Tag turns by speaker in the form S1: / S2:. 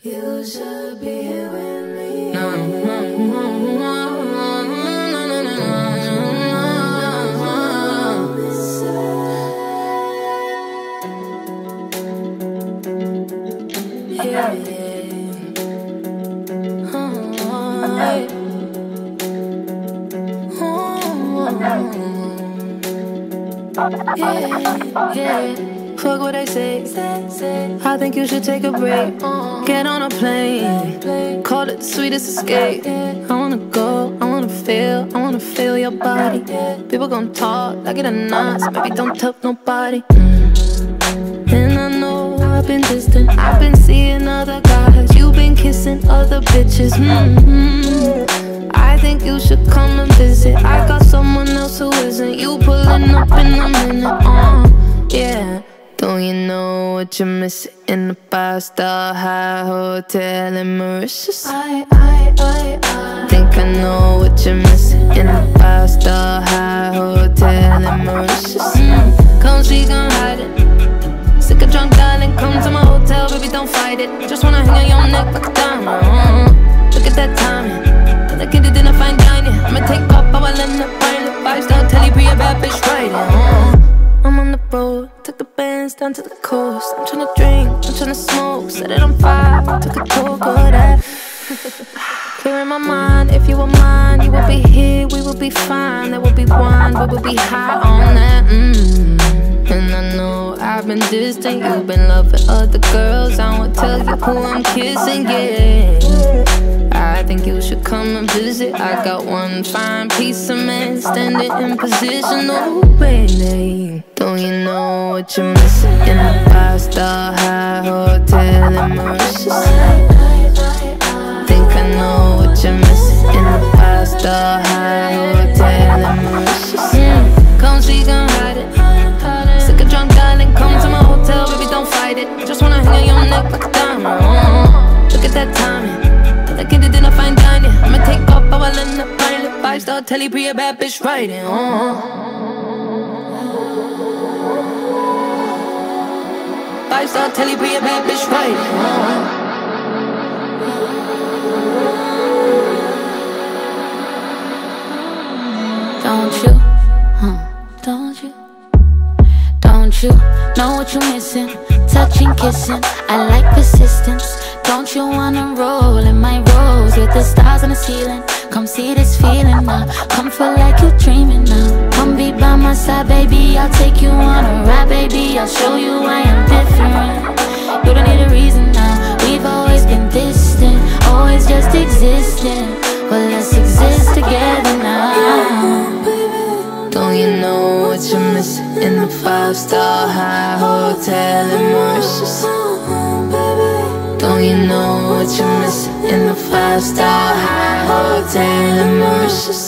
S1: You should be here with me. Yeah. Fuck what they say. I think you should take a break. Get on a plane. Call it the sweetest escape. I wanna go, I wanna feel your body. People gon' talk like it or not, so maybe don't tell nobody. And I know I've been distant, I've been seeing other guys. You've been kissing other bitches. I think you should come and visit. I got someone else who isn't. You pulling up in a minute. Yeah. Don't you know what you're missing in the 5-star high hotel in Mauritius? I think I know what you're missing in the 5-star high hotel in Mauritius. Come see, come hide it. Sick of drunk darling, come to my hotel, baby, don't fight it. Just wanna hang on your neck like a diamond. Look at that timing. That kid didn't find dining. I'ma take off, I will end up buying a 5-star telly, be a bad bitch riding. I'm on the road, took the bands down to the coast. I'm tryna drink, I'm tryna smoke, set it on fire, took a tour, go that. Clearing my mind, if you were mine, you would be here, we would be fine. There would be wine, we would be high on that. And I know I've been distant, you've been loving other girls. I won't tell you who I'm kissing, yeah. I think you should come and visit. I got one fine piece of man standing in position. Oh baby, don't you know what you're missing in the 5-star high hotel in Mauritius? Think I know what you're missing in the 5-star high hotel in Mauritius. Come see, come hide it. Sick of drunk darling, come to my hotel, baby, don't fight it. Just wanna hang on your neck like a diamond. Look at that timing. That kid didn't find dining. I'ma take off, I will end up buying a 5-star telly, be a bad bitch riding. 5-star telly, be a bad bitch riding. Don't you know what you're missing? Touching, kissing, I like persistence. Don't you wanna roll in my rose with the stars on the ceiling? Come see this feeling now. Come feel like you're dreaming now. Come be by my side, baby. I'll take you on a ride, baby. I'll show you I am different. You don't need a reason now. We've always been distant, always just existing. Well, let's exist together now. Don't you know what you're missing in the 5-star high hotel in Mauritius? Don't you know what you're missing in the 5-star high hotel in Mauritius?